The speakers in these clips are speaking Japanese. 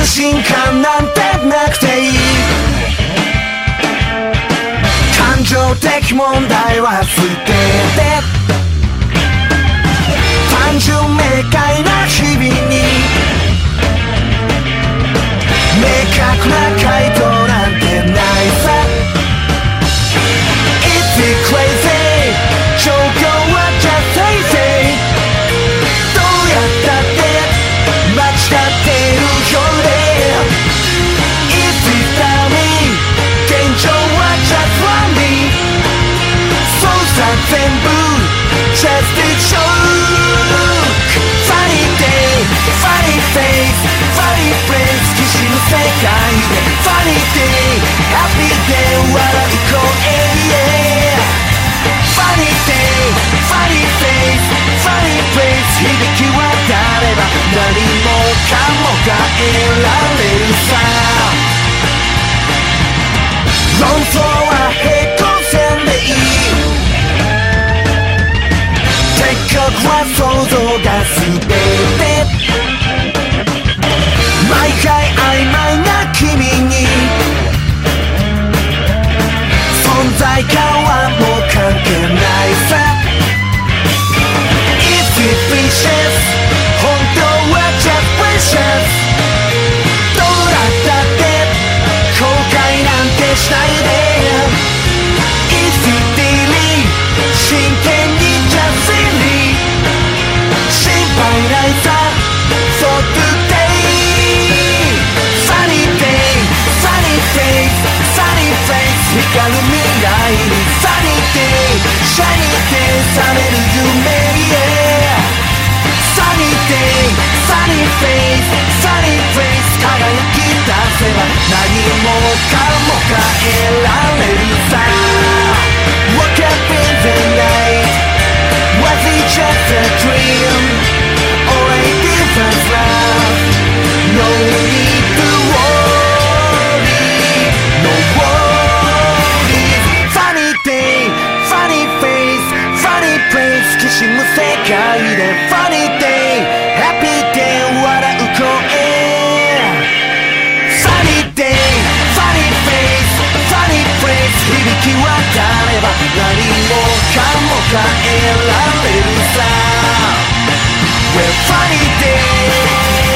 安心感なんてなくていい。感情的問題は捨てて、単純明快な日々に明確な回答なんてないさ。 It's crazy 状況は just crazy。 どうやったって間違っているようで It's without me 現状は just lonely。 そうさ全部 just a joke。 Funny day funny face funny place きしむ世界で Funny day happy day 笑う声 Funny day funny face funny place 響き渡れば何もかも変えられるさ。論争は平行線でいい。結局は想像が全て。毎回曖昧な君に存在感はもう関係ないさ。 It's vicious 本当は just precious。 どうだったって後悔なんてしないで It's really 真剣に just silly 心配ないさ For today Sunny day sunny face sunny face 光る未来に Sunny day shiny day 覚める夢へ Sunny day sunny face sunny face 輝き出せば何もかも変えられるさ。 Woke up in the night Was it just a dream Or a different love No need to worry No worries Funny day funny face funny place きしむ世界で Funny day happy day 笑う声 Sunny day funny face funny place 響き渡れば何もかも変えられるさ。 We're funny day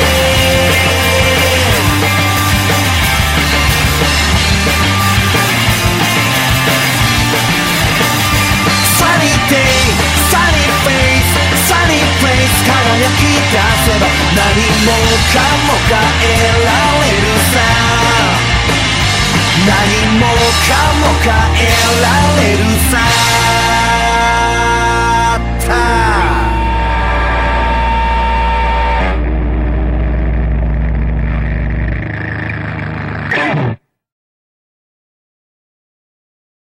Sunny day sunny face sunny place 輝き出せば何もかも変えられるさ。何もかも変えられるさ。